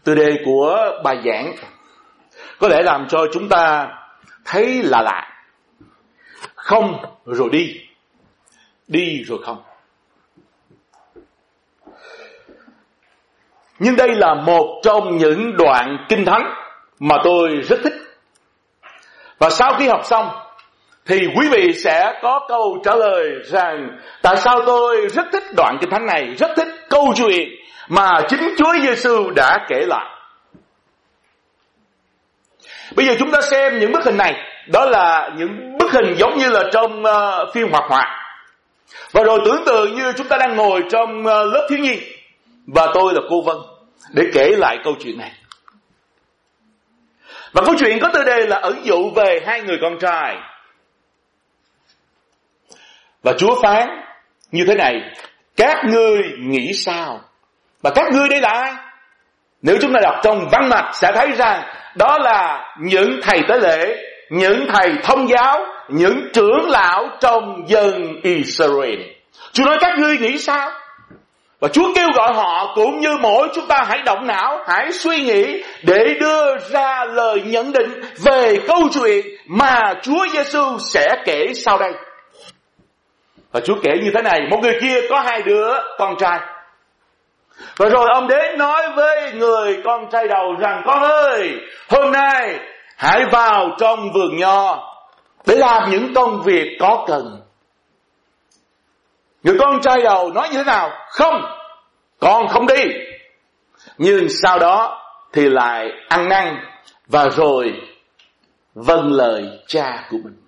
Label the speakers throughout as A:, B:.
A: Tựa đề của bài giảng có lẽ làm cho chúng ta thấy lạ lạ. Không rồi đi, đi rồi không. Nhưng đây là một trong những đoạn Kinh Thánh mà tôi rất thích. Và sau khi học xong thì quý vị sẽ có câu trả lời rằng tại sao tôi rất thích đoạn Kinh Thánh này, rất thích câu chuyện mà chính Chúa Giêsu đã kể lại. Bây giờ chúng ta xem những bức hình này. Đó là những bức hình giống như là trong phim hoạt họa. Và rồi tưởng tượng như chúng ta đang ngồi trong lớp thiếu nhi và tôi là cô Vân để kể lại câu chuyện này. Và câu chuyện có tựa đề là ẩn dụ về hai người con trai. Và Chúa phán như thế này: các ngươi nghĩ sao? Và các ngươi đây là ai? Nếu chúng ta đọc trong văn mạch sẽ thấy rằng đó là những thầy tế lễ, những thầy thông giáo, những trưởng lão trong dân Israel. Chúa nói các ngươi nghĩ sao? Và Chúa kêu gọi họ cũng như mỗi chúng ta hãy động não, hãy suy nghĩ để đưa ra lời nhận định về câu chuyện mà Chúa Giêsu sẽ kể sau đây. Và Chúa kể như thế này: một người kia có hai đứa con trai. Và rồi ông đến nói với người con trai đầu rằng: con ơi, hôm nay hãy vào trong vườn nho để làm những công việc có cần. Người con trai đầu nói như thế nào? Không, con không đi. Nhưng sau đó thì lại ăn năn và rồi vâng lời cha của mình.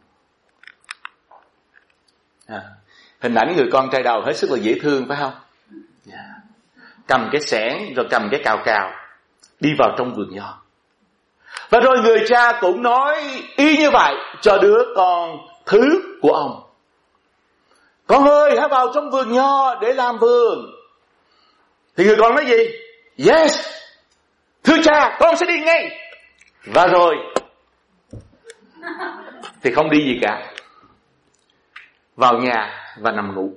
A: Hình ảnh người con trai đầu hết sức là dễ thương phải không? Cầm cái xẻng rồi cầm cái cào cào đi vào trong vườn nho. Và rồi người cha cũng nói y như vậy cho đứa con thứ của ông: con ơi, hãy vào trong vườn nho để làm vườn. Thì người con nói gì? Yes, thưa cha, con sẽ đi ngay. Và rồi thì không đi gì cả, vào nhà và nằm ngủ.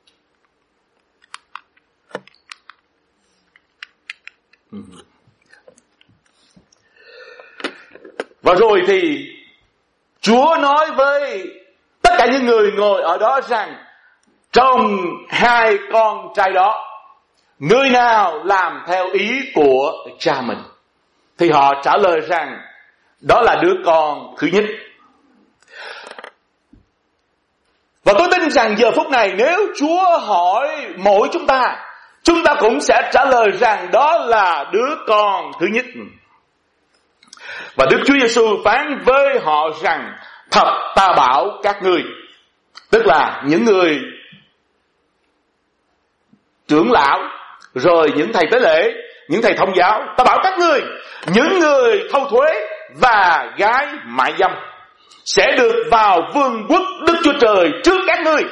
A: Và rồi thì Chúa nói với tất cả những người ngồi ở đó rằng trong hai con trai đó, người nào làm theo ý của cha mình? Thì họ trả lời rằng đó là đứa con thứ nhất. Và tôi tin rằng giờ phút này nếu Chúa hỏi mỗi chúng ta cũng sẽ trả lời rằng đó là đứa con thứ nhất. Và Đức Chúa Giêsu phán với họ rằng: thật ta bảo các ngươi, tức là những người trưởng lão, rồi những thầy tế lễ, những thầy thông giáo, ta bảo các ngươi, những người thâu thuế và gái mại dâm sẽ được vào vương quốc Đức Chúa Trời trước các ngươi.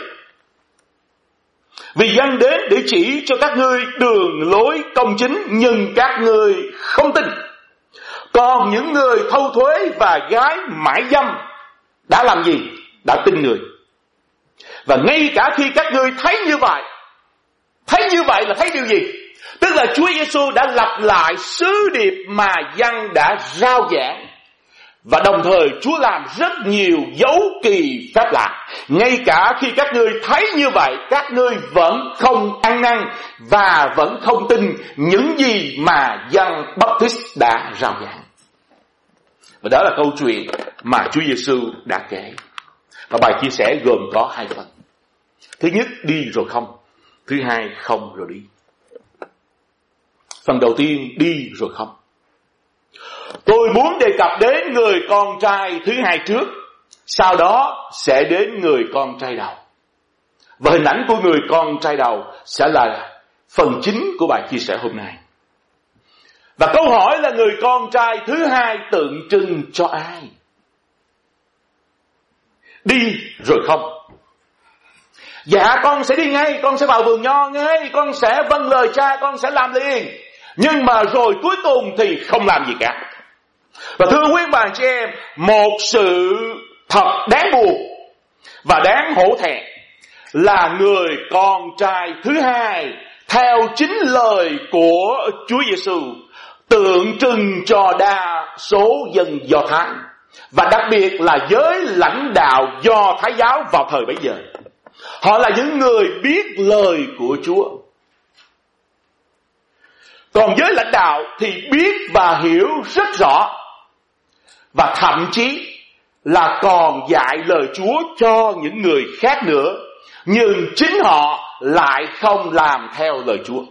A: Vì dân đến để chỉ cho các ngươi đường lối công chính, nhưng các ngươi không tin. Còn những người thâu thuế và gái mại dâm đã làm gì? Đã tin người. Và ngay cả khi các ngươi thấy như vậy là thấy điều gì? Tức là Chúa Giêsu đã lặp lại sứ điệp mà dân đã rao giảng. Và đồng thời Chúa làm rất nhiều dấu kỳ phép lạ. Ngay cả khi các ngươi thấy như vậy, các ngươi vẫn không ăn năn và vẫn không tin những gì mà Giăng Baptist đã rao giảng. Và đó là câu chuyện mà Chúa Giêsu đã kể. Và bài chia sẻ gồm có hai phần. Thứ nhất, đi rồi không. Thứ hai, không rồi đi. Phần đầu tiên, đi rồi không. Tôi muốn đề cập đến người con trai thứ hai trước, sau đó sẽ đến người con trai đầu. Và hình ảnh của người con trai đầu sẽ là phần chính của bài chia sẻ hôm nay. Và câu hỏi là người con trai thứ hai tượng trưng cho ai? Đi rồi không. Dạ con sẽ đi ngay, con sẽ vào vườn nho ngay, con sẽ vâng lời cha, con sẽ làm liền. Nhưng mà rồi cuối cùng thì không làm gì cả. Và thưa quý bà chị em, một sự thật đáng buồn và đáng hổ thẹn là người con trai thứ hai theo chính lời của Chúa Giêsu tượng trưng cho đa số dân Do Thái, và đặc biệt là giới lãnh đạo Do Thái giáo vào thời bấy giờ. Họ là những người biết lời của Chúa. Còn giới lãnh đạo thì biết và hiểu rất rõ, và thậm chí là còn dạy lời Chúa cho những người khác nữa, nhưng chính họ lại không làm theo lời Chúa.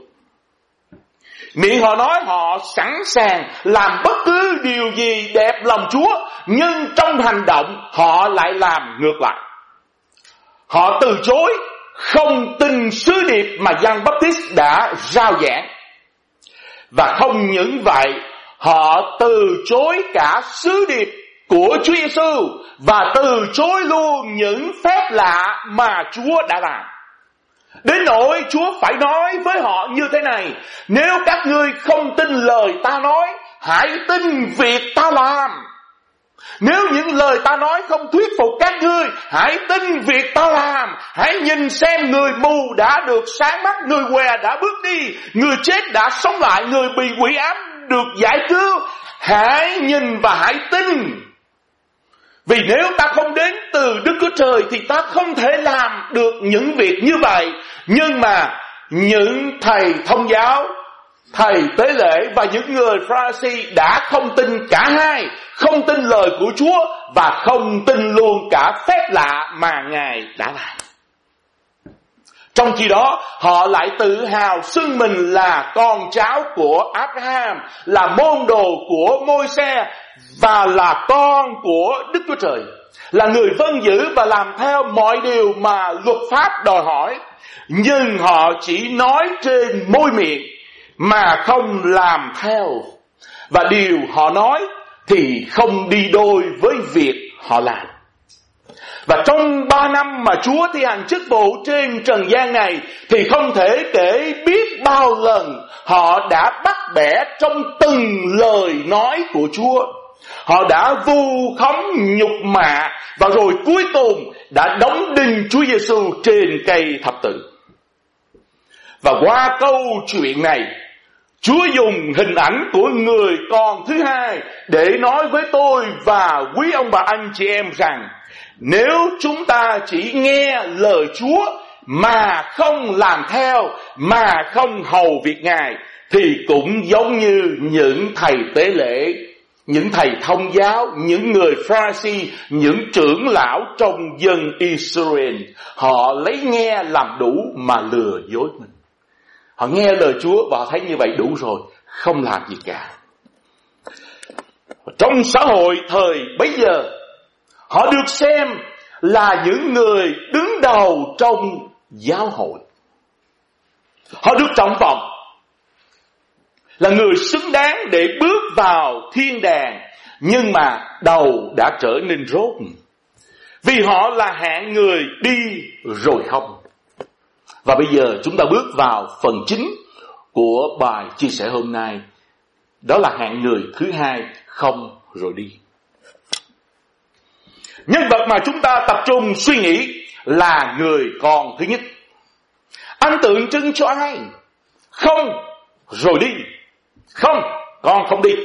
A: Miệng họ nói họ sẵn sàng làm bất cứ điều gì đẹp lòng Chúa, nhưng trong hành động họ lại làm ngược lại. Họ từ chối không tin sứ điệp mà Giăng Baptist đã rao giảng. Và không những vậy, họ từ chối cả sứ điệp của Chúa Giêsu và từ chối luôn những phép lạ mà Chúa đã làm. Đến nỗi Chúa phải nói với họ như thế này: nếu các ngươi không tin lời ta nói, hãy tin việc ta làm. Nếu những lời ta nói không thuyết phục các ngươi, hãy tin việc ta làm. Hãy nhìn xem, người mù đã được sáng mắt, người què đã bước đi, người chết đã sống lại, người bị quỷ ám được giải cứu. Hãy nhìn và hãy tin. Vì nếu ta không đến từ Đức Chúa Trời thì ta không thể làm được những việc như vậy. Nhưng mà những thầy thông giáo, thầy tế lễ và những người Pha-ri-si đã không tin cả hai, không tin lời của Chúa và không tin luôn cả phép lạ mà Ngài đã làm. Trong khi đó, họ lại tự hào xưng mình là con cháu của Abraham, là môn đồ của Môi-se và là con của Đức Chúa Trời, là người vâng giữ và làm theo mọi điều mà luật pháp đòi hỏi. Nhưng họ chỉ nói trên môi miệng mà không làm theo, và điều họ nói thì không đi đôi với việc họ làm. Và trong 3 năm mà Chúa thi hành chức vụ trên trần gian này thì không thể kể biết bao lần họ đã bắt bẻ trong từng lời nói của Chúa. Họ đã vu khống nhục mạ và rồi cuối cùng đã đóng đinh Chúa Giêsu trên cây thập tự. Và qua câu chuyện này, Chúa dùng hình ảnh của người con thứ hai để nói với tôi và quý ông bà anh chị em rằng nếu chúng ta chỉ nghe lời Chúa mà không làm theo, mà không hầu việc Ngài, thì cũng giống như những thầy tế lễ, những thầy thông giáo, những người Pha-ri-si, những trưởng lão trong dân Israel. Họ lấy nghe làm đủ mà lừa dối mình. Họ nghe lời Chúa và họ thấy như vậy đủ rồi, không làm gì cả. Trong xã hội thời bấy giờ, họ được xem là những người đứng đầu trong giáo hội. Họ được trọng vọng, là người xứng đáng để bước vào thiên đàng, nhưng mà đầu đã trở nên rốt, vì họ là hạng người đi rồi không. Và bây giờ chúng ta bước vào phần chính của bài chia sẻ hôm nay, đó là hạng người thứ hai không rồi đi. Nhân vật mà chúng ta tập trung suy nghĩ là người con thứ nhất. Anh tượng trưng cho ai? Không rồi đi. Không, con không đi.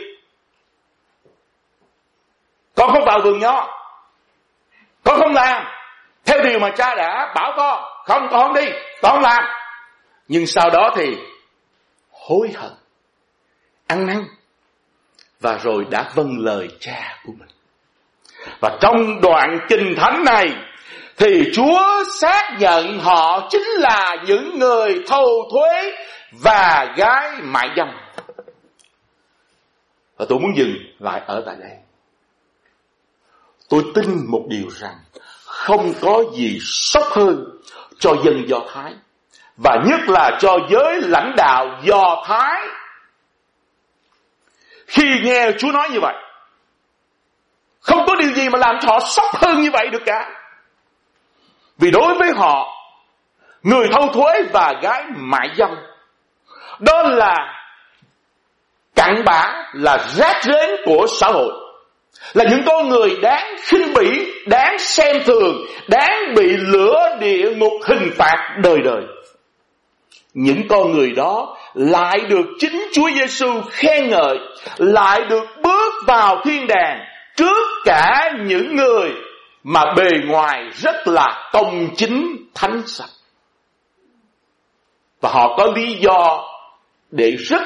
A: Con không vào vườn nho. Con không làm theo điều mà cha đã bảo con. Không, con không đi, con không làm. Nhưng sau đó thì hối hận, ăn năn, và rồi đã vâng lời cha của mình. Và trong đoạn kinh thánh này thì Chúa xác nhận họ chính là những người thâu thuế và gái mại dâm. Và tôi muốn dừng lại ở tại đây. Tôi tin một điều rằng không có gì sốc hơn cho dân Do Thái, và nhất là cho giới lãnh đạo Do Thái, khi nghe Chúa nói như vậy. Không có điều gì mà làm cho họ sốc hơn như vậy được cả. Vì đối với họ, người thâu thuế và gái mại dâm, đó là cặn bã, là rác rến của xã hội, là những con người đáng khinh bỉ, đáng xem thường, đáng bị lửa địa ngục hình phạt đời đời. những con người đó lại được chính Chúa Giêsu khen ngợi, lại được bước vào thiên đàng trước cả những người mà bề ngoài rất là công chính thánh sạch. Và họ có lý do để rất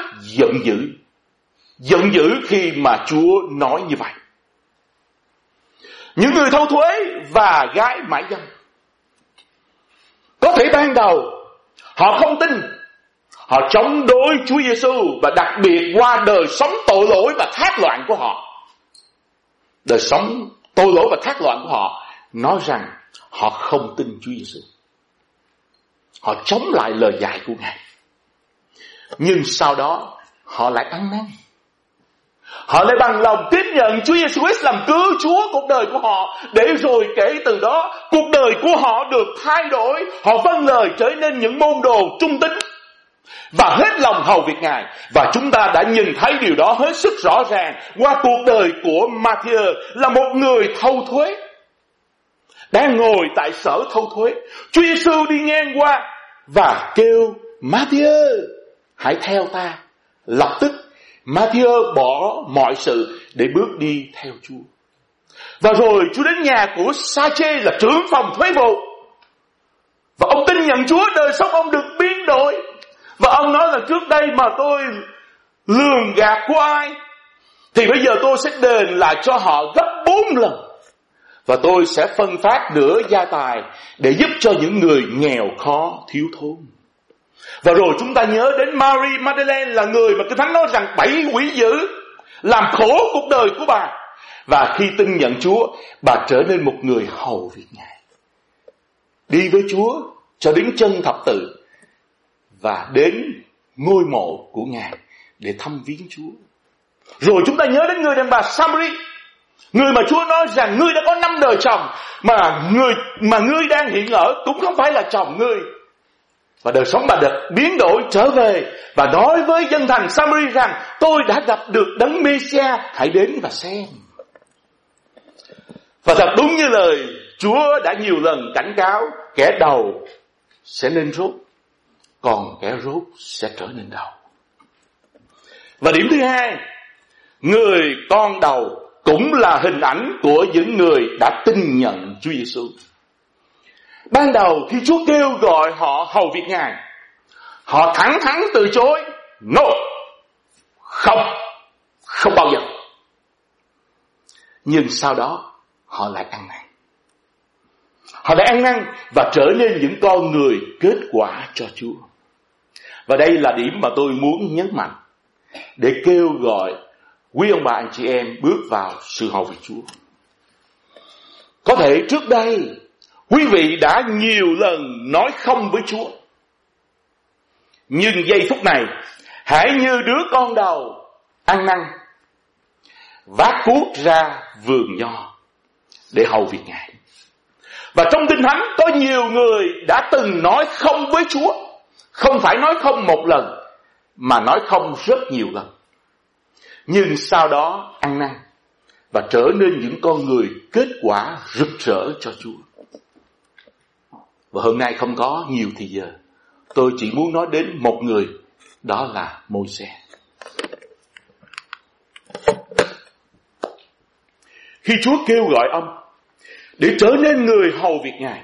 A: giận dữ khi mà Chúa nói như vậy. Những người thâu thuế và gái mại dâm, có thể ban đầu họ không tin, họ chống đối Chúa Giêsu, và đặc biệt qua đời sống tội lỗi và thác loạn của họ. Đời sống tội lỗi và thác loạn của họ nói rằng họ không tin Chúa Giêsu. Họ chống lại lời dạy của Ngài. Nhưng sau đó họ lại ăn năn. Họ lại bằng lòng tiếp nhận Chúa Giêsu Christ làm cứu Chúa cuộc đời của họ, để rồi kể từ đó cuộc đời của họ được thay đổi. Họ vâng lời trở nên những môn đồ trung tín và hết lòng hầu việc Ngài. Và chúng ta đã nhìn thấy điều đó hết sức rõ ràng qua cuộc đời của Ma-thi-ơ, là một người thâu thuế, đang ngồi tại sở thâu thuế. Chúa Giêsu đi ngang qua và kêu: Ma-thi-ơ, hãy theo ta. Lập tức Ma-thi-ơ bỏ mọi sự để bước đi theo Chúa. Và rồi Chúa đến nhà của Sa-chê là trưởng phòng thuế vụ, và ông tin nhận Chúa. Đời sống ông được biến đổi, và ông nói là trước đây mà tôi lường gạt của ai thì bây giờ tôi sẽ đền lại cho họ gấp 4 lần, và tôi sẽ phân phát nửa gia tài để giúp cho những người nghèo khó thiếu thốn. Và rồi chúng ta nhớ đến Mary Magdalene, là người mà Kinh Thánh nói rằng 7 quỷ dữ làm khổ cuộc đời của bà. Và khi tin nhận Chúa, bà trở nên một người hầu việc Ngài, đi với Chúa cho đến chân thập tự, và đến ngôi mộ của Ngài để thăm viếng Chúa. Rồi chúng ta nhớ đến người đàn bà Samari, người mà Chúa nói rằng ngươi đã có 5 đời chồng, mà ngươi đang hiện ở cũng không phải là chồng ngươi. Và đời sống bà được biến đổi trở về, và nói với dân thành Samari rằng: tôi đã gặp được Đấng Mê-si-a, hãy đến và xem. Và thật đúng như lời Chúa đã nhiều lần cảnh cáo, kẻ đầu sẽ lên rốt, còn kẻ rốt sẽ trở nên đầu. Và điểm thứ hai, người con đầu cũng là hình ảnh của những người đã tin nhận Chúa Giêsu. Ban đầu khi Chúa kêu gọi họ hầu việc Ngài, họ thẳng thắn từ chối: no, không bao giờ. Nhưng sau đó họ lại ăn năn. Họ đã ăn năn và trở nên những con người kết quả cho Chúa. Và đây là điểm mà tôi muốn nhấn mạnh, để kêu gọi quý ông bà anh chị em bước vào sự hầu việc Chúa. Có thể trước đây quý vị đã nhiều lần nói không với Chúa, nhưng giây phút này hãy như đứa con đầu ăn năn, vác cuốc ra vườn nho để hầu việc Ngài. Và trong Kinh Thánh có nhiều người đã từng nói không với Chúa, không phải nói không một lần, mà nói không rất nhiều lần, nhưng sau đó ăn năn và trở nên những con người kết quả rực rỡ cho Chúa. Và hôm nay không có nhiều thì giờ, tôi chỉ muốn nói đến một người, đó là Môi-se. Khi Chúa kêu gọi ông để trở nên người hầu việc Ngài,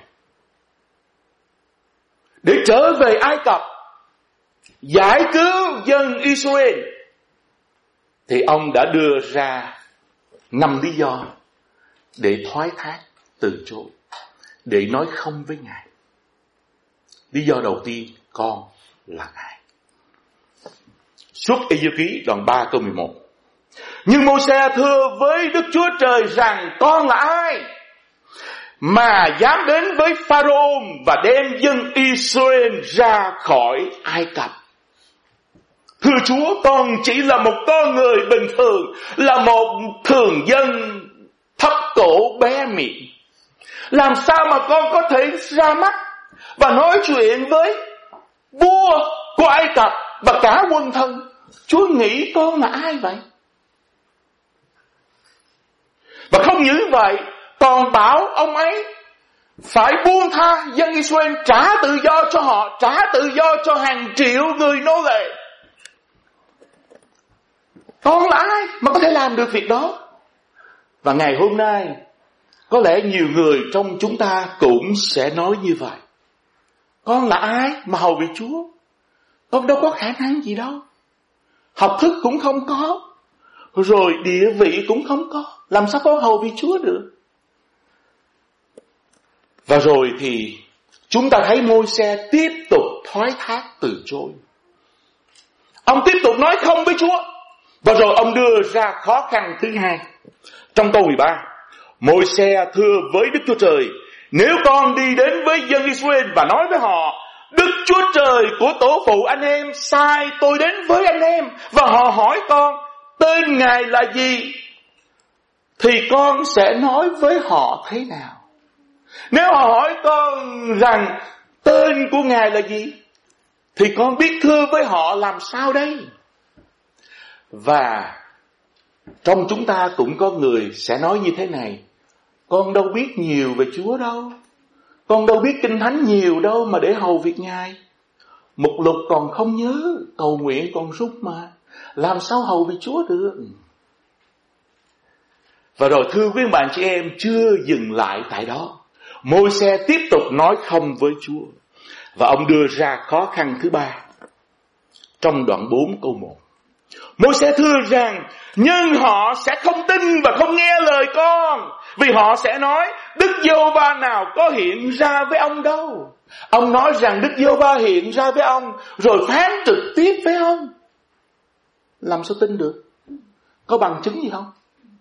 A: để trở về Ai Cập giải cứu dân Israel, thì ông đã đưa ra 5 lý do để thoái thác, từ chối, để nói không với Ngài. Lý do đầu tiên, con là ai? Xuất Ê-giô ký đoạn 3 câu 11. Nhưng Môi-se thưa với Đức Chúa Trời rằng: con là ai mà dám đến với Pharaoh và đem dân Israel ra khỏi Ai Cập? Thưa Chúa, con chỉ là một con người bình thường, là một thường dân thấp cổ bé miệng. Làm sao mà con có thể ra mắt và nói chuyện với vua của Ai Cập và cả quân thân? Chúa nghĩ con là ai vậy? Và không những vậy, còn bảo ông ấy phải buông tha dân Israel, trả tự do cho họ, trả tự do cho hàng triệu người nô lệ. Con là ai mà có thể làm được việc đó? Và ngày hôm nay có lẽ nhiều người trong chúng ta cũng sẽ nói như vậy. Con là ai mà hầu việc Chúa? Con đâu có khả năng gì đâu, học thức cũng không có, rồi địa vị cũng không có, làm sao con hầu việc Chúa được? Và rồi thì chúng ta thấy Môi-se tiếp tục thoái thác từ chối. Ông tiếp tục nói không với Chúa. Và rồi ông đưa ra khó khăn thứ hai. Trong câu 13, Môi-se thưa với Đức Chúa Trời: nếu con đi đến với dân Israel và nói với họ: Đức Chúa Trời của tổ phụ anh em sai tôi đến với anh em, và họ hỏi con tên Ngài là gì, thì con sẽ nói với họ thế nào? Nếu họ hỏi con rằng tên của Ngài là gì, thì con biết thưa với họ làm sao đây? Và trong chúng ta cũng có người sẽ nói như thế này: con đâu biết nhiều về Chúa đâu, con đâu biết Kinh Thánh nhiều đâu mà để hầu việc Ngài. Mục lục còn không nhớ, cầu nguyện còn rút mà, làm sao hầu việc Chúa được? Và rồi thưa quý bạn chị em, chưa dừng lại tại đó. Môi-se tiếp tục nói không với Chúa. Và ông đưa ra khó khăn thứ ba trong đoạn 4 câu 1. Môi-se thưa rằng: nhưng họ sẽ không tin và không nghe lời con, vì họ sẽ nói: Đức Giê-hô-va nào có hiện ra với ông đâu. Ông nói rằng Đức Giê-hô-va hiện ra với ông, rồi phán trực tiếp với ông. Làm sao tin được? Có bằng chứng gì không?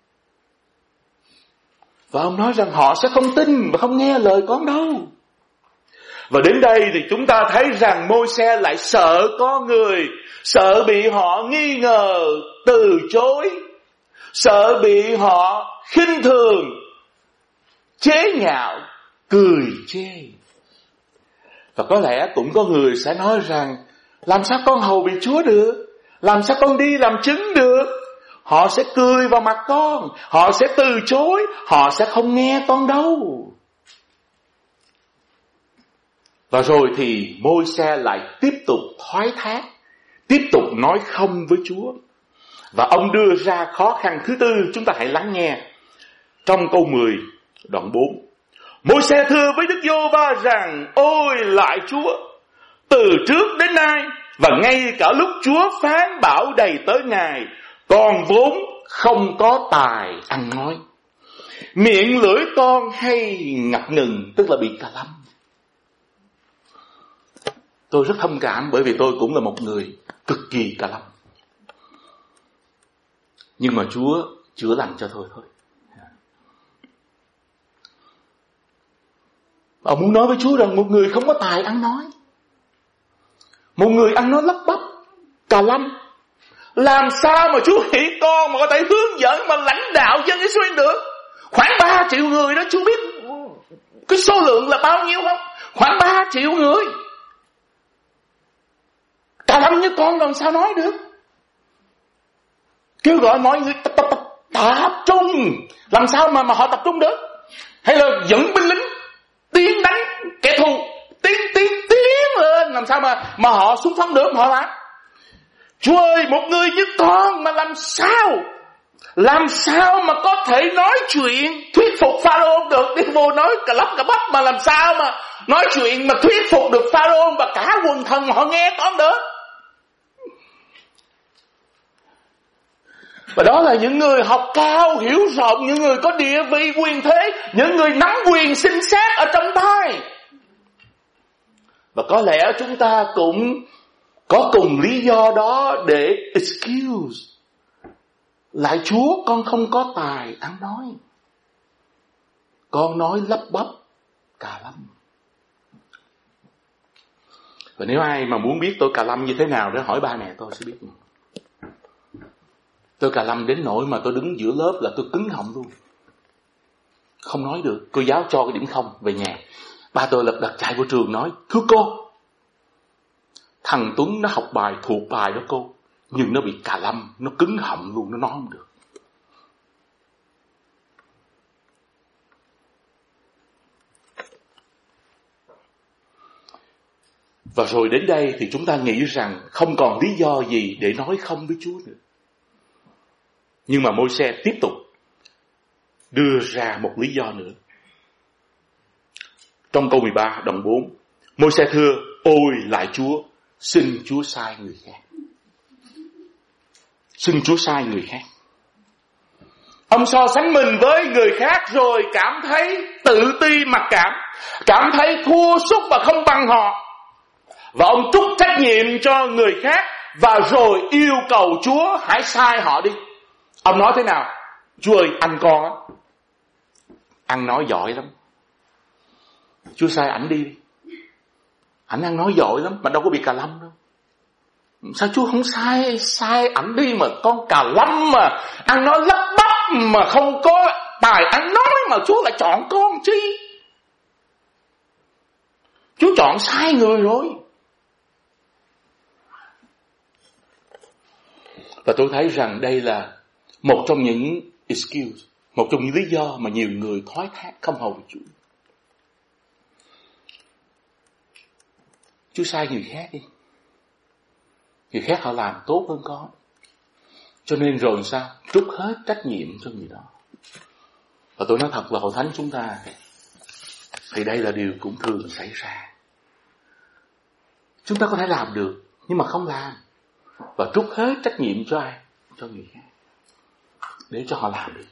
A: Và ông nói rằng họ sẽ không tin và không nghe lời con đâu. Và đến đây thì chúng ta thấy rằng Môi-se lại sợ con người, sợ bị họ nghi ngờ, từ chối, sợ bị họ khinh thường, chế nhạo, cười chê. Và có lẽ cũng có người sẽ nói rằng: làm sao con hầu bị Chúa được? Làm sao con đi làm chứng được? Họ sẽ cười vào mặt con, họ sẽ từ chối, họ sẽ không nghe con đâu. Và rồi thì Môi-se lại tiếp tục thoái thác, tiếp tục nói không với Chúa. Và ông đưa ra khó khăn thứ tư, chúng ta hãy lắng nghe. Trong câu 10, đoạn 4. Môi-se thưa với Đức Giê-hô-va rằng: ôi lạy Chúa, từ trước đến nay và ngay cả lúc Chúa phán bảo đầy tới Ngài, con vốn không có tài ăn nói, miệng lưỡi con hay ngập ngừng, tức là bị cà lâm. Tôi rất thông cảm, bởi vì tôi cũng là một người cực kỳ cà lâm. Nhưng mà Chúa chữa lành cho tôi thôi. Ông muốn nói với Chúa rằng một người không có tài ăn nói, một người ăn nói lắp bắp, cà lâm, làm sao mà Chúa nghĩ con mà có thể hướng dẫn mà lãnh đạo dân Israel được? Khoảng 3 triệu người đó, Chúa biết cái số lượng là bao nhiêu không? Khoảng 3 triệu người. Cà lâm như con làm sao nói được? Kêu gọi mọi người tập trung. Làm sao mà họ tập trung được? Hay là dẫn binh lính tiến đánh kẻ thù, tiến lên, làm sao mà họ xung phong được mà họ làm? Chúa ơi, một người như con mà làm sao mà có thể nói chuyện thuyết phục Pharaoh được? Đi vô nói cả lắp cả bắp mà làm sao mà nói chuyện mà thuyết phục được Pharaoh và cả quần thần họ nghe con được? Và đó là những người học cao, hiểu rộng, những người có địa vị quyền thế, những người nắm quyền sinh sát ở trong tay. Và có lẽ chúng ta cũng có cùng lý do đó để excuse lại Chúa: con không có tài ăn nói, con nói lắp bắp, cà lâm. Và nếu ai mà muốn biết tôi cà lâm như thế nào đó, hỏi ba mẹ tôi sẽ biết. Tôi cà lâm đến nỗi mà tôi đứng giữa lớp là tôi cứng họng luôn, không nói được. Cô giáo cho cái điểm không về nhà, ba tôi lật đật chạy vô trường nói: thưa cô, thằng Tuấn nó học bài thuộc bài đó cô, nhưng nó bị cà lâm, nó cứng họng luôn, nó nói không được. Và rồi đến đây thì chúng ta nghĩ rằng không còn lý do gì để nói không với Chúa nữa. Nhưng mà Môi-se tiếp tục đưa ra một lý do nữa. Trong câu 13 đoạn 4, Môi-se thưa: ôi lại Chúa, xin Chúa sai người khác. Xin Chúa sai người khác. Ông so sánh mình với người khác rồi cảm thấy tự ti mặc cảm, cảm thấy thua sút và không bằng họ. Và ông trút trách nhiệm cho người khác và rồi yêu cầu Chúa hãy sai họ đi. Ông nói thế nào? Chúa ơi, anh con á, ăn nói giỏi lắm, Chúa sai ảnh đi. Ảnh ăn nói giỏi lắm mà đâu có bị cà lâm đâu. Sao Chúa không sai ảnh đi mà con cà lâm mà ăn nói lắp bắp mà không có tài ăn nói mà Chúa lại chọn con chi? Chúa chọn sai người rồi. Và tôi thấy rằng đây là một trong những excuse, một trong những lý do mà nhiều người thoái thác không hầu Chúa. Chúa sai người khác đi, người khác họ làm tốt hơn con, cho nên rồi sao? Trút hết trách nhiệm cho người đó. Và tôi nói thật là hội thánh chúng ta thì đây là điều cũng thường xảy ra. Chúng ta có thể làm được nhưng mà không làm, và trút hết trách nhiệm cho ai? Cho người khác, để cho họ làm được.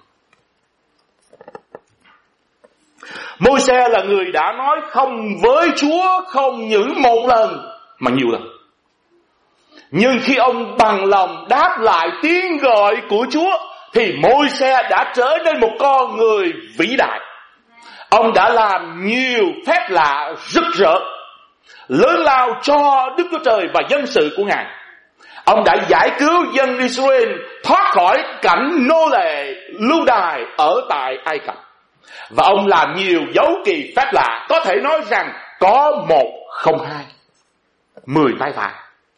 A: Môi-se là người đã nói không với Chúa không những một lần mà nhiều lần. Nhưng khi ông bằng lòng đáp lại tiếng gọi của Chúa thì Môi-se đã trở nên một con người vĩ đại. Ông đã làm nhiều phép lạ rực rỡ, lớn lao cho Đức Chúa Trời và dân sự của Ngài. Ông đã giải cứu dân Israel thoát khỏi cảnh nô lệ lưu đày ở tại Ai Cập. Và ông làm nhiều dấu kỳ phép lạ, có thể nói rằng có 1 không 2, 10 tay vàng.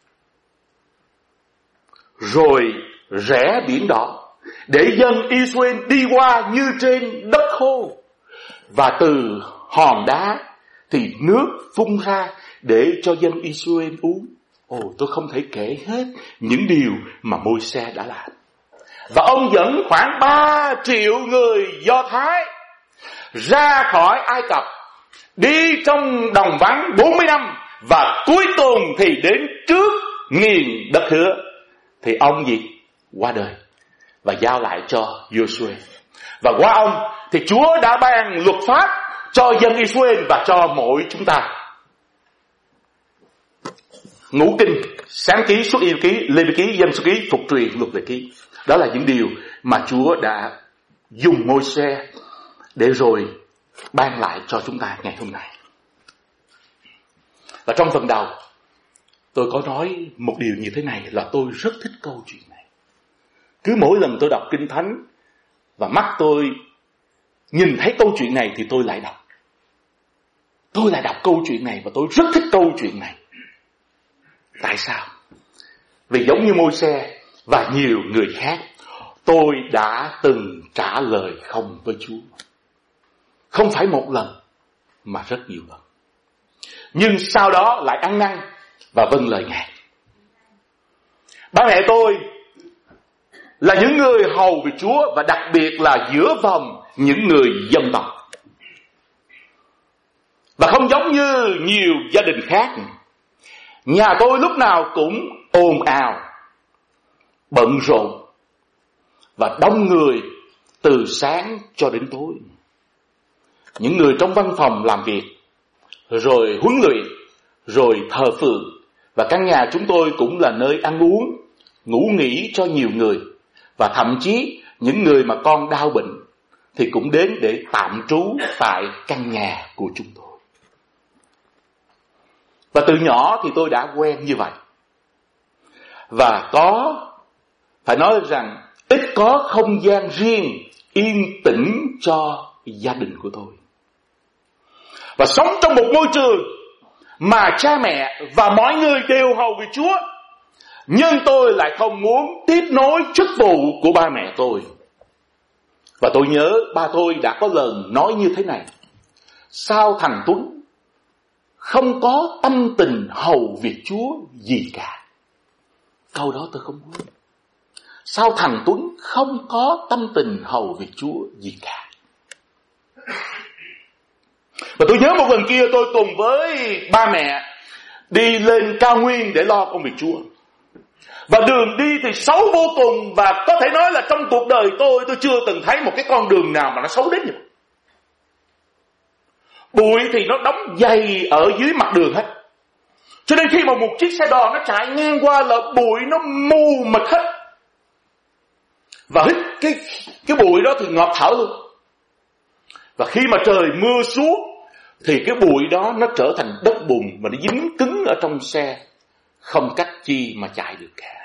A: Rồi rẽ biển đỏ để dân Israel đi qua như trên đất khô. Và từ hòn đá thì nước phun ra để cho dân Israel uống. Tôi không thể kể hết những điều mà Môi-se đã làm. Và ông dẫn khoảng 3 triệu người Do Thái ra khỏi Ai Cập, đi trong đồng vắng 40 năm, và cuối cùng thì đến trước miền đất hứa thì ông gì? Qua đời và giao lại cho Giô-suê. Và qua ông thì Chúa đã ban luật pháp cho dân Israel và cho mỗi chúng ta. Ngũ kinh, Sáng ký, Xuất Ai ký, Lê Vi ký, Dân số ký, Phục truyền, Luật lệ ký. Đó là những điều mà Chúa đã dùng Môi-se để rồi ban lại cho chúng ta ngày hôm nay. Và trong phần đầu tôi có nói một điều như thế này là tôi rất thích câu chuyện này. Cứ mỗi lần tôi đọc Kinh Thánh và mắt tôi nhìn thấy câu chuyện này thì tôi lại đọc. Tôi lại đọc câu chuyện này và tôi rất thích câu chuyện này. Tại sao? Vì giống như Môi-se và nhiều người khác, tôi đã từng trả lời không với Chúa. Không phải một lần mà rất nhiều lần. Nhưng sau đó lại ăn năn và vâng lời Ngài. Ba mẹ tôi là những người hầu về Chúa, và đặc biệt là giữa vòng những người dân tộc. Và không giống như nhiều gia đình khác, nhà tôi lúc nào cũng ồn ào, bận rộn và đông người từ sáng cho đến tối. Những người trong văn phòng làm việc, rồi huấn luyện, rồi thờ phượng. Và căn nhà chúng tôi cũng là nơi ăn uống, ngủ nghỉ cho nhiều người. Và thậm chí những người mà con đau bệnh thì cũng đến để tạm trú tại căn nhà của chúng tôi. Và từ nhỏ thì tôi đã quen như vậy. Và phải nói rằng ít có không gian riêng yên tĩnh cho gia đình của tôi. Và sống trong một môi trường mà cha mẹ và mọi người đều hầu về Chúa, nhưng tôi lại không muốn tiếp nối chức vụ của ba mẹ tôi. Và tôi nhớ ba tôi đã có lần nói như thế này: sao thằng Tuấn không có tâm tình hầu việc Chúa gì cả. Câu đó tôi không quên. Sao thằng Tuấn không có tâm tình hầu việc Chúa gì cả? Và tôi nhớ một lần kia tôi cùng với ba mẹ đi lên cao nguyên để lo công việc Chúa. Và đường đi thì xấu vô cùng. Và có thể nói là trong cuộc đời tôi chưa từng thấy một cái con đường nào mà nó xấu đến như vậy. Bụi thì nó đóng dày ở dưới mặt đường hết. Cho nên khi mà một chiếc xe đò nó chạy ngang qua là bụi nó mù mịt hết. Và hít cái bụi đó thì ngọt thở luôn. Và khi mà trời mưa xuống thì cái bụi đó nó trở thành đất bùn và nó dính cứng ở trong xe, không cách chi mà chạy được cả.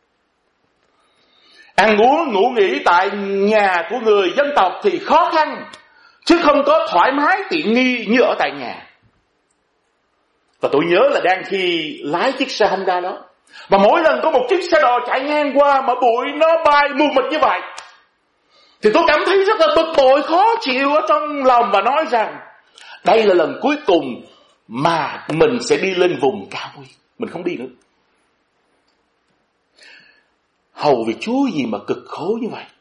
A: Ăn uống ngủ nghỉ tại nhà của người dân tộc thì khó khăn, chứ không có thoải mái tiện nghi như ở tại nhà. Và tôi nhớ là đang khi lái chiếc xe Honda đó, và mỗi lần có một chiếc xe đò chạy ngang qua mà bụi nó bay mù mịt như vậy, thì tôi cảm thấy rất là bực bội, khó chịu ở trong lòng và nói rằng đây là lần cuối cùng mà mình sẽ đi lên vùng cao nguyên. Mình không đi nữa. Hầu việc Chúa gì mà cực khổ như vậy.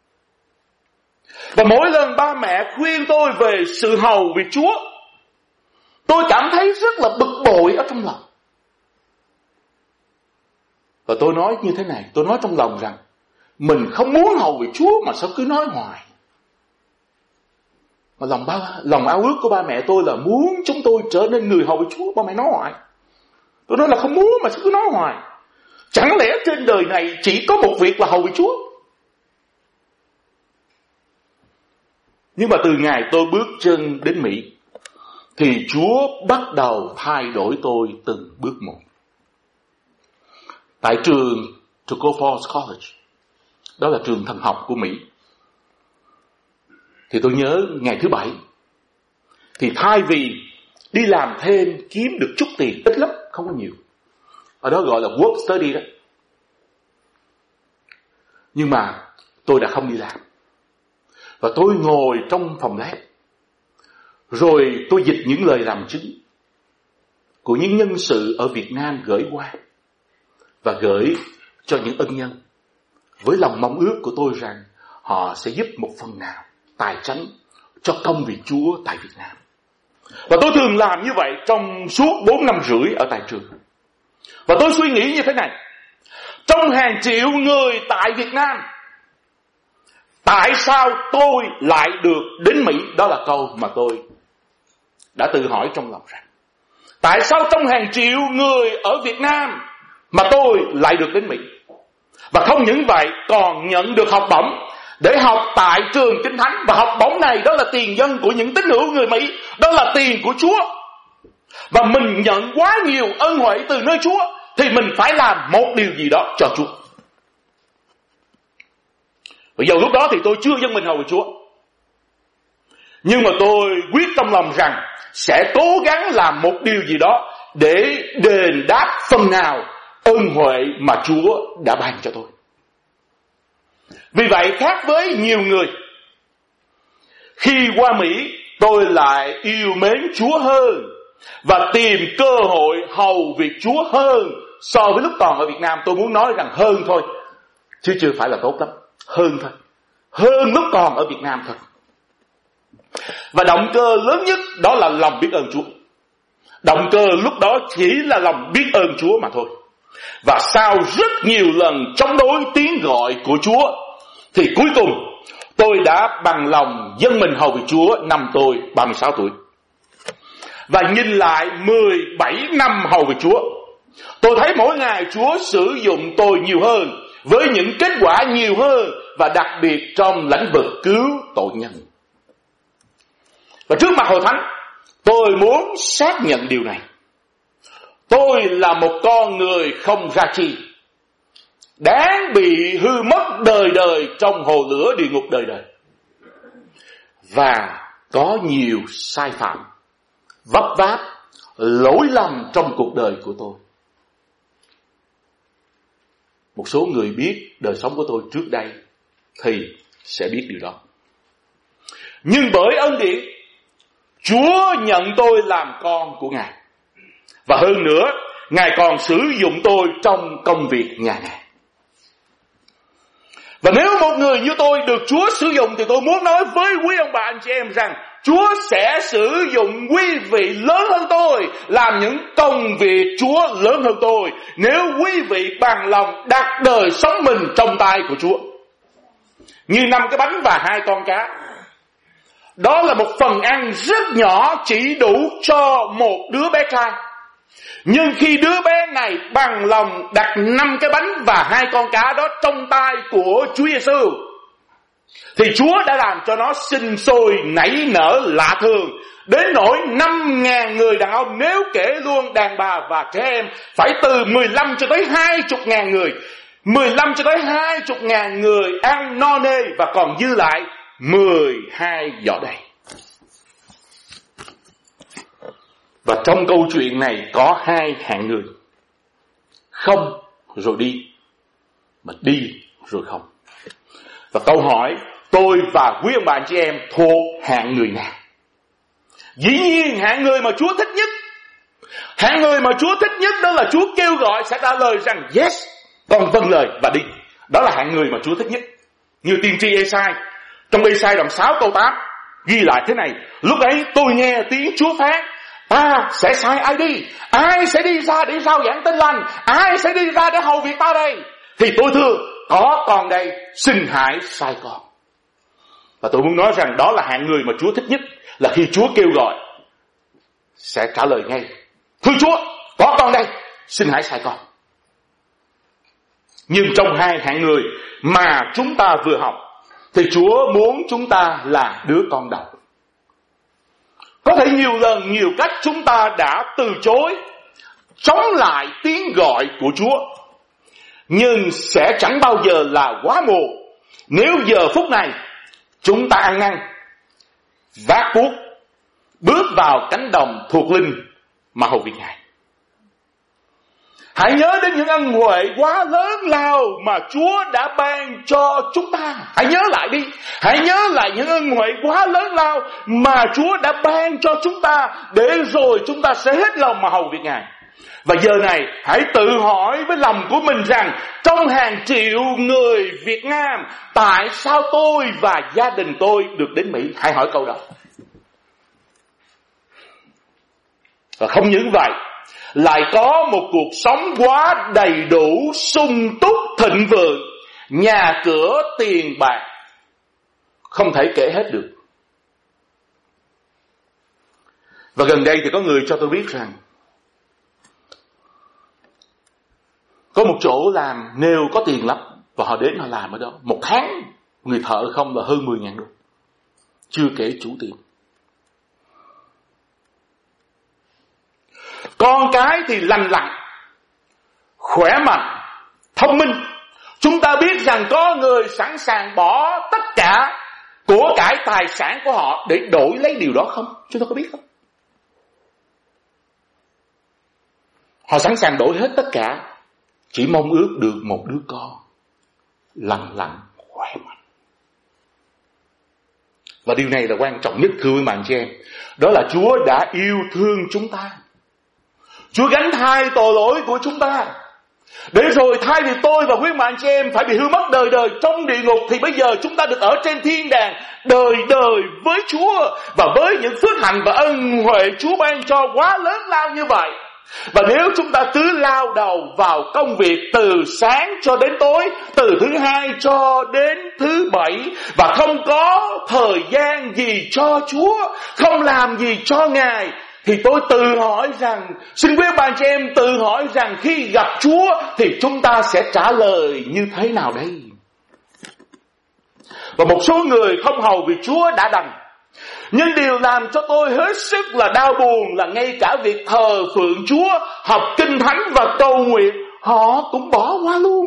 A: Và mỗi lần ba mẹ khuyên tôi về sự hầu việc Chúa, tôi cảm thấy rất là bực bội ở trong lòng. Và tôi nói như thế này, tôi nói trong lòng rằng mình không muốn hầu việc Chúa mà sao cứ nói hoài. Mà lòng ao ước của ba mẹ tôi là muốn chúng tôi trở nên người hầu việc Chúa. Ba mẹ nói hoài. Tôi nói là không muốn mà sao cứ nói hoài. Chẳng lẽ trên đời này chỉ có một việc là hầu việc Chúa? Nhưng mà từ ngày tôi bước chân đến Mỹ thì Chúa bắt đầu thay đổi tôi từng bước một. Tại trường Tacoma Falls College, đó là trường thần học của Mỹ, thì tôi nhớ ngày thứ Bảy, thì thay vì đi làm thêm kiếm được chút tiền, ít lắm, không có nhiều, ở đó gọi là work study đó, nhưng mà tôi đã không đi làm. Và tôi ngồi trong phòng lab, rồi tôi dịch những lời làm chứng của những nhân sự ở Việt Nam gửi qua, và gửi cho những ân nhân, với lòng mong ước của tôi rằng họ sẽ giúp một phần nào tài chánh cho công việc Chúa tại Việt Nam. Và tôi thường làm như vậy trong suốt 4 năm rưỡi ở tại trường. Và tôi suy nghĩ như thế này: trong hàng triệu người tại Việt Nam, tại sao tôi lại được đến Mỹ? Đó là câu mà tôi đã tự hỏi trong lòng rằng, tại sao trong hàng triệu người ở Việt Nam mà tôi lại được đến Mỹ? Và không những vậy, còn nhận được học bổng để học tại trường Kinh Thánh. Và học bổng này đó là tiền dân của những tín hữu người Mỹ, đó là tiền của Chúa. Và mình nhận quá nhiều ân huệ từ nơi Chúa, thì mình phải làm một điều gì đó cho Chúa. Và giờ lúc đó thì tôi chưa dâng mình hầu về Chúa, nhưng mà tôi quyết trong lòng rằng sẽ cố gắng làm một điều gì đó để đền đáp phần nào ân huệ mà Chúa đã ban cho tôi. Vì vậy, khác với nhiều người, khi qua Mỹ tôi lại yêu mến Chúa hơn và tìm cơ hội hầu việc Chúa hơn so với lúc còn ở Việt Nam. Tôi muốn nói rằng hơn thôi, chứ chưa phải là tốt lắm. Hơn thôi, hơn lúc còn ở Việt Nam thôi. Và động cơ lớn nhất đó là lòng biết ơn Chúa. Động cơ lúc đó chỉ là lòng biết ơn Chúa mà thôi. Và sau rất nhiều lần chống đối tiếng gọi của Chúa, thì cuối cùng tôi đã bằng lòng dâng mình hầu việc Chúa năm tôi 36 tuổi. Và nhìn lại 17 năm hầu việc Chúa, tôi thấy mỗi ngày Chúa sử dụng tôi nhiều hơn, với những kết quả nhiều hơn, và đặc biệt trong lĩnh vực cứu tội nhân. Và trước mặt Hội Thánh, tôi muốn xác nhận điều này. Tôi là một con người không ra chi, đáng bị hư mất đời đời trong hồ lửa địa ngục đời đời. Và có nhiều sai phạm, vấp váp, lỗi lầm trong cuộc đời của tôi. Một số người biết đời sống của tôi trước đây thì sẽ biết điều đó. Nhưng bởi ân điển, Chúa nhận tôi làm con của Ngài. Và hơn nữa, Ngài còn sử dụng tôi trong công việc nhà Ngài. Và nếu một người như tôi được Chúa sử dụng, thì tôi muốn nói với quý ông bà anh chị em rằng Chúa sẽ sử dụng quý vị lớn hơn tôi, làm những công việc Chúa lớn hơn tôi, nếu quý vị bằng lòng đặt đời sống mình trong tay của Chúa. Như 5 cái bánh và 2 con cá, đó là một phần ăn rất nhỏ, chỉ đủ cho một đứa bé trai. Nhưng khi đứa bé này bằng lòng đặt 5 cái bánh và 2 con cá đó trong tay của Chúa Giêsu, thì Chúa đã làm cho nó sinh sôi nảy nở lạ thường, đến nỗi 5.000 người đàn ông, nếu kể luôn đàn bà và trẻ em, phải từ 15 cho tới 20.000 người. 15 cho tới 20.000 người ăn no nê và còn dư lại 12 giỏ đầy. Và trong câu chuyện này có 2 hạng người: không rồi đi, mà đi rồi không. Và câu hỏi tôi và quý ông bà anh chị em thuộc hạng người nào? Dĩ nhiên hạng người mà Chúa thích nhất, hạng người mà Chúa thích nhất đó là Chúa kêu gọi sẽ trả lời rằng yes, con vâng lời và đi. Đó là hạng người mà Chúa thích nhất. Như tiên tri Ê-sai, trong Ê-sai đoạn 6 câu 8 ghi lại thế này: lúc ấy tôi nghe tiếng Chúa phán, ta sẽ sai ai đi? Ai sẽ đi ra để rao giảng tin lành? Ai sẽ đi ra để hầu việc ta đây? Thì tôi thưa, có con đây, xin hãy sai con. Và tôi muốn nói rằng đó là hạng người mà Chúa thích nhất, là khi Chúa kêu gọi sẽ trả lời ngay: thưa Chúa, có con đây, xin hãy sai con. Nhưng trong 2 hạng người mà chúng ta vừa học, thì Chúa muốn chúng ta là đứa con đầu. Có thể nhiều lần, nhiều cách chúng ta đã từ chối, chống lại tiếng gọi của Chúa, nhưng sẽ chẳng bao giờ là quá muộn nếu giờ phút này chúng ta ăn năn, vác cuốc, bước vào cánh đồng thuộc linh mà hầu việc Ngài. Hãy nhớ đến những ân huệ quá lớn lao mà Chúa đã ban cho chúng ta. Hãy nhớ lại đi. Hãy nhớ lại những ân huệ quá lớn lao mà Chúa đã ban cho chúng ta, để rồi chúng ta sẽ hết lòng mà hầu việc Ngài. Và giờ này hãy tự hỏi với lòng của mình rằng, trong hàng triệu người Việt Nam, tại sao tôi và gia đình tôi được đến Mỹ? Hãy hỏi câu đó. Và không những vậy, lại có một cuộc sống quá đầy đủ, sung túc, thịnh vượng, nhà cửa, tiền bạc, không thể kể hết được. Và gần đây thì có người cho tôi biết rằng có một chỗ làm nêu có tiền lắm, và họ đến họ làm ở đó. Một tháng người thợ không là hơn 10.000 đô, chưa kể chủ tiền. Con cái thì lành lặn, khỏe mạnh, thông minh. Chúng ta biết rằng có người sẵn sàng bỏ tất cả của cải tài sản của họ để đổi lấy điều đó không? Chúng ta có biết không? Họ sẵn sàng đổi hết tất cả, chỉ mong ước được một đứa con lành lặn, khỏe mạnh. Và điều này là quan trọng nhất, thưa quý bạn chị em. Đó là Chúa đã yêu thương chúng ta. Chúa gánh thay tội lỗi của chúng ta, để rồi thay vì tôi và quý bạn chị em phải bị hư mất đời đời trong địa ngục, thì bây giờ chúng ta được ở trên thiên đàng đời đời với Chúa. Và với những phước hạnh và ân huệ Chúa ban cho quá lớn lao như vậy, và nếu chúng ta cứ lao đầu vào công việc từ sáng cho đến tối, từ thứ Hai cho đến thứ Bảy, và không có thời gian gì cho Chúa, không làm gì cho Ngài, thì tôi tự hỏi rằng, xin quý bạn chị em tự hỏi rằng, khi gặp Chúa thì chúng ta sẽ trả lời như thế nào đây? Và một số người không hầu vì Chúa đã đành. Nhưng điều làm cho tôi hết sức là đau buồn là ngay cả việc thờ phượng Chúa, học kinh thánh và cầu nguyện, họ cũng bỏ qua luôn.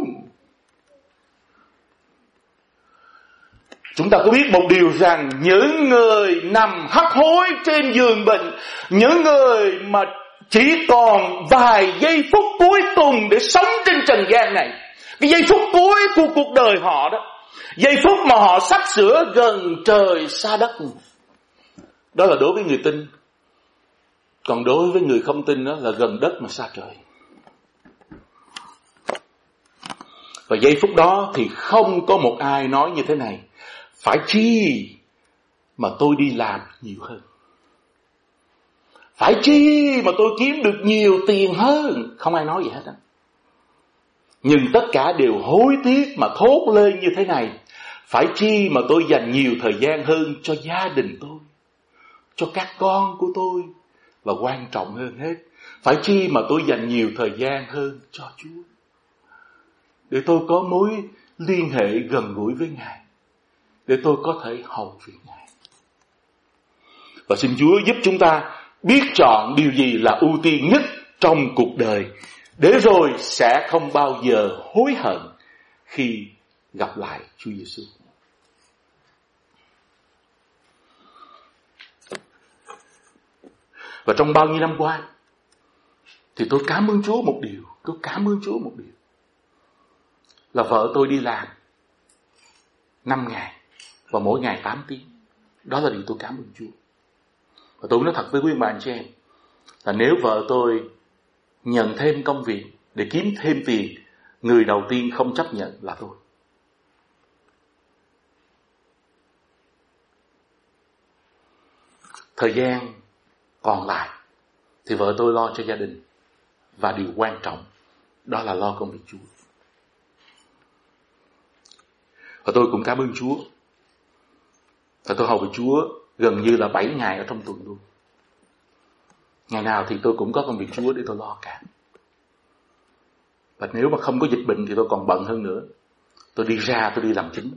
A: Chúng ta có biết một điều rằng, những người nằm hắt hối trên giường bệnh, những người mà chỉ còn vài giây phút cuối cùng để sống trên trần gian này, cái giây phút cuối của cuộc đời họ đó, giây phút mà họ sắp sửa gần trời xa đất, đó là đối với người tin, Còn đối với người không tin đó là gần đất mà xa trời. Và giây phút đó thì không có một ai nói như thế này: phải chi mà tôi đi làm nhiều hơn, phải chi mà tôi kiếm được nhiều tiền hơn. Không ai nói gì hết á. Nhưng tất cả đều hối tiếc mà thốt lên như thế này: phải chi mà tôi dành nhiều thời gian hơn cho gia đình tôi, cho các con của tôi, và quan trọng hơn hết, phải chi mà tôi dành nhiều thời gian hơn cho Chúa, để tôi có mối liên hệ gần gũi với Ngài, để tôi có thể hầu việc Ngài. Và xin Chúa giúp chúng ta biết chọn điều gì là ưu tiên nhất trong cuộc đời, để rồi sẽ không bao giờ hối hận khi gặp lại Chúa Giêsu. Và trong bao nhiêu năm qua thì tôi cảm ơn Chúa một điều, là vợ tôi đi làm 5 ngày và mỗi ngày 8 tiếng. Đó là điều tôi cảm ơn Chúa. Và tôi nói thật với quý bà anh chị em, là nếu vợ tôi nhận thêm công việc để kiếm thêm tiền, người đầu tiên không chấp nhận là tôi. Thời gian còn lại thì vợ tôi lo cho gia đình, và điều quan trọng đó là lo công việc Chúa. Và tôi cũng cảm ơn Chúa, và tôi hầu việc Chúa gần như là 7 ngày ở trong tuần luôn. Ngày nào thì tôi cũng có công việc Chúa để tôi lo cả. Và nếu mà không có dịch bệnh thì tôi còn bận hơn nữa. Tôi đi làm chính.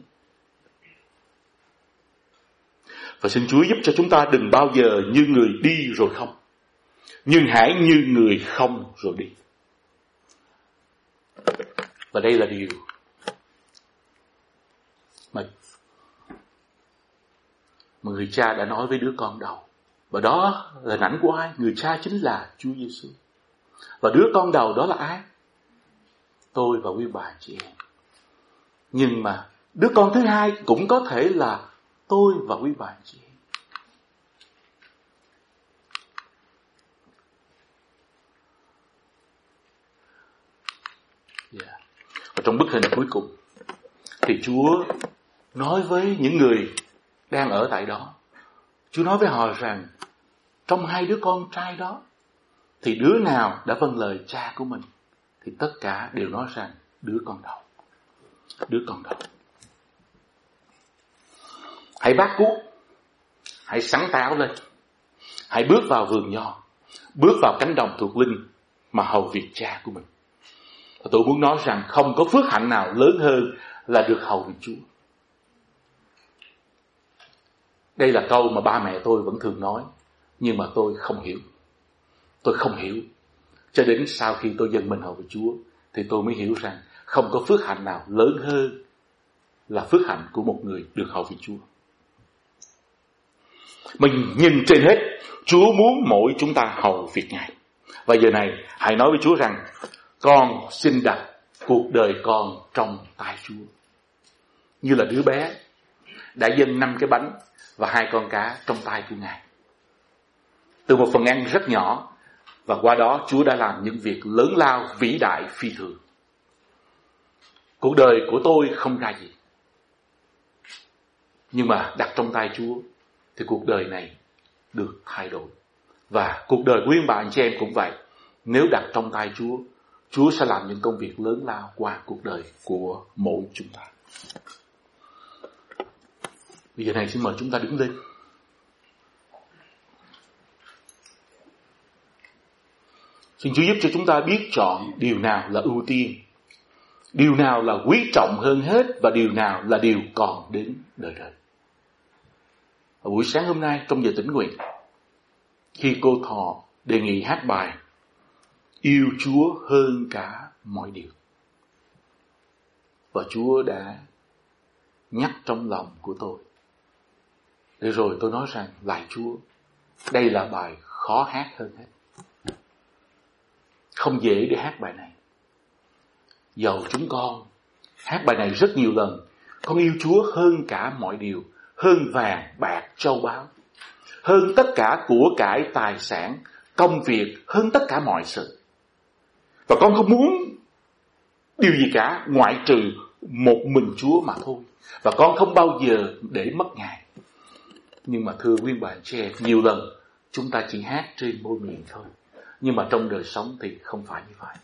A: Và xin Chúa giúp cho chúng ta đừng bao giờ như người đi rồi không, nhưng hãy như người không rồi đi. Và đây là điều mà người cha đã nói với đứa con đầu. Và đó là hình ảnh của ai? Người cha chính là Chúa Giêsu. Và đứa con đầu đó là ai? Tôi và quý bà chị em. Nhưng mà đứa con thứ hai cũng có thể là tôi và quý bà chị em. Và trong bức hình cuối cùng thì Chúa nói với những người đang ở tại đó, Chúa nói với họ rằng trong 2 đứa con trai đó thì đứa nào đã vâng lời cha của mình, thì tất cả đều nói rằng đứa con đầu. Hãy vác cuốc, hãy sáng tạo lên, hãy bước vào vườn nho, bước vào cánh đồng thuộc linh mà hầu việc cha của mình. Và tôi muốn nói rằng không có phước hạnh nào lớn hơn là được hầu việc Chúa. Đây là câu mà ba mẹ tôi vẫn thường nói, nhưng mà tôi không hiểu. Cho đến sau khi tôi dâng mình hầu việc Chúa thì tôi mới hiểu rằng không có phước hạnh nào lớn hơn là phước hạnh của một người được hầu việc Chúa. Mình nhìn trên hết, Chúa muốn mỗi chúng ta hầu việc Ngài. Và giờ này hãy nói với Chúa rằng: con xin đặt cuộc đời con trong tay Chúa. Như là đứa bé đã dâng 5 cái bánh và 2 con cá trong tay của Ngài. Từ một phần ăn rất nhỏ, và qua đó Chúa đã làm những việc lớn lao, vĩ đại, phi thường. Cuộc đời của tôi không ra gì, nhưng mà đặt trong tay Chúa thì cuộc đời này được thay đổi. Và cuộc đời của bà anh chị em cũng vậy. Nếu đặt trong tay Chúa, Chúa sẽ làm những công việc lớn lao qua cuộc đời của mỗi chúng ta. Bây giờ này xin mời chúng ta đứng lên. Xin Chúa giúp cho chúng ta biết chọn điều nào là ưu tiên, điều nào là quý trọng hơn hết, và điều nào là điều còn đến đời đời. Ở buổi sáng hôm nay trong giờ tĩnh nguyện, khi cô Thọ đề nghị hát bài Yêu Chúa hơn cả mọi điều, và Chúa đã nhắc trong lòng của tôi. Để rồi tôi nói rằng: lạy Chúa, đây là bài khó hát hơn hết. Không dễ để hát bài này. Dầu chúng con hát bài này rất nhiều lần. Con yêu Chúa hơn cả mọi điều, hơn vàng, bạc, châu báu, hơn tất cả của cải tài sản, công việc hơn tất cả mọi sự. Và con không muốn điều gì cả ngoại trừ một mình Chúa mà thôi. Và con không bao giờ để mất Ngài. Nhưng mà thưa quý bạn chị em, nhiều lần chúng ta chỉ hát trên môi miệng thôi. Nhưng mà trong đời sống thì không phải như vậy.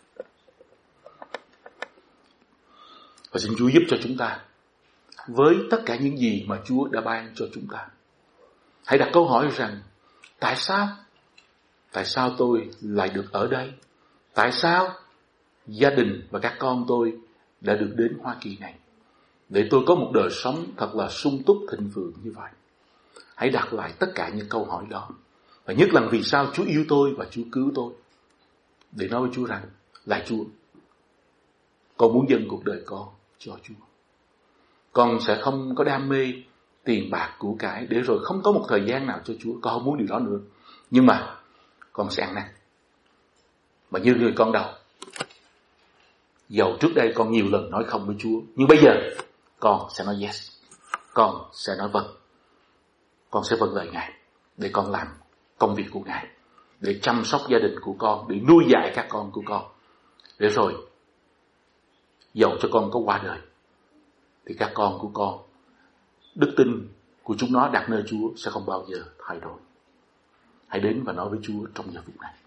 A: Và xin Chúa giúp cho chúng ta với tất cả những gì mà Chúa đã ban cho chúng ta. Hãy đặt câu hỏi rằng tại sao? Tại sao tôi lại được ở đây? Tại sao gia đình và các con tôi đã được đến Hoa Kỳ này? Để tôi có một đời sống thật là sung túc thịnh vượng như vậy. Hãy đặt lại tất cả những câu hỏi đó. Và nhất là vì sao Chúa yêu tôi và Chúa cứu tôi. Để nói với Chúa rằng, lạy Chúa, con muốn dâng cuộc đời con cho Chúa. Con sẽ không có đam mê tiền bạc của cải để rồi không có một thời gian nào cho Chúa. Con không muốn điều đó nữa. Nhưng mà con sẽ ăn năn. Và như người con đầu, dầu trước đây con nhiều lần nói không với Chúa, nhưng bây giờ con sẽ nói yes. Con sẽ nói vâng. Con sẽ vâng lời Ngài để con làm công việc của Ngài, để chăm sóc gia đình của con, để nuôi dạy các con của con. Để rồi dầu cho con có qua đời thì các con của con, đức tin của chúng nó đặt nơi Chúa sẽ không bao giờ thay đổi. Hãy đến và nói với Chúa trong giờ phút này.